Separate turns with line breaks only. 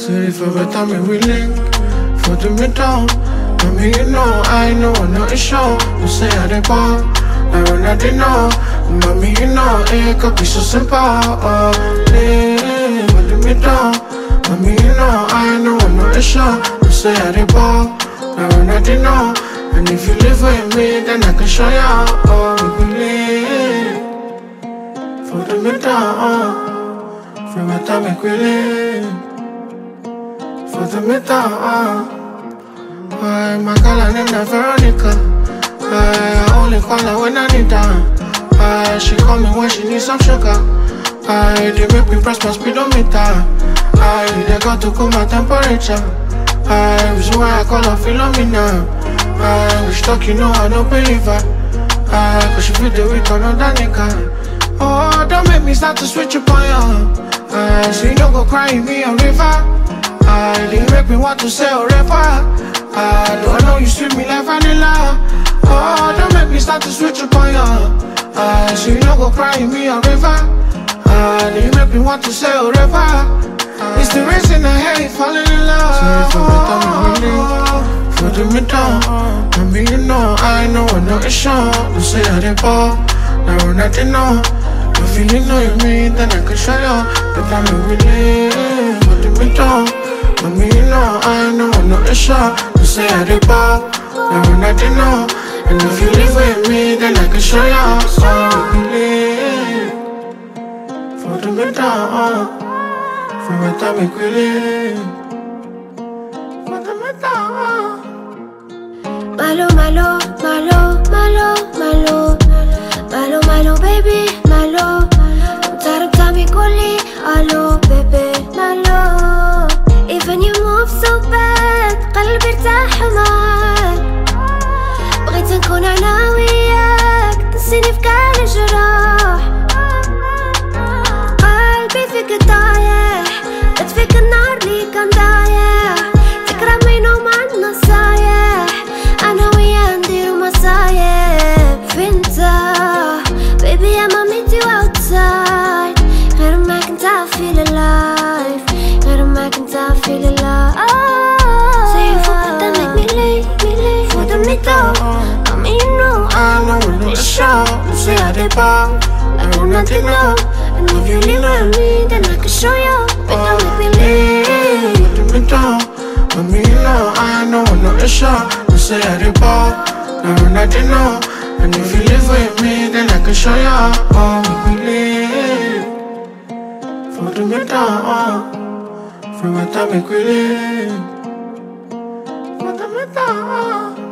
Say if every time we link, for the middle. I mean, I know, no issue. You say I dey ball, I run I dey know. Mommy, it could be so simple. Live for the middle. I mean, I know, no issue. You say I dey ball, I run I dey know. And if you live with me, then I can show you. We live for the middle. From the time we live for the middle. My girl named her Veronica. I only call her when I need her. She call me when she needs some sugar. They make me press my speedometer. They got to cool my temperature. Reason why I call her Philomena. We stuck, I don't believe her. Cause she feel the weak another nigga. Oh, don't make me start to switch up on you. So you don't go crying me a river. They make me want to say forever. Do I know you sweet me like vanilla? Oh, don't make me start to switch up on you. So you don't go crying me a river. You make me want to say forever. It's the reason I hate falling in love. So for the middle, I mean, I know, no issue. You say I dey ball, I run I dey know. If you know you mean, then I can show you. But I'm really for the middle. I mean, I know, no issue. You say I dey ball, I run I dey know. And if you live with me, then I can show you. So we live for the middle. From the time we live for the middle.
Malo, malo, malo, malo, malo, malo, malo, baby, malo. I'm tired of time you calling, hello, baby, malo. Even you move so bad, قلبي ارتاح معاك. بغيت نكون أنا وياك، تنسيني في كل جراح. قلبي فيك طايح، بات فيك النار لي كان ضايع. فكرة منهم عن نصايح، أنا وياه نديرو مصايب. فينتا baby I'm a meet you outside. غير ما كنت I feel alive. غير ما كنت I feel alive. So you forgot to make me late for the middle. I mean
I know no issue. You say I dey ball, I run I dey know. And if you lean on me, then I can show you.
But don't make me late
for the middle. I mean, I know no issue. You say I dey ball, I run I dey know. And if you live with me, then I can show you. We live for the middle. From the time we live for the middle.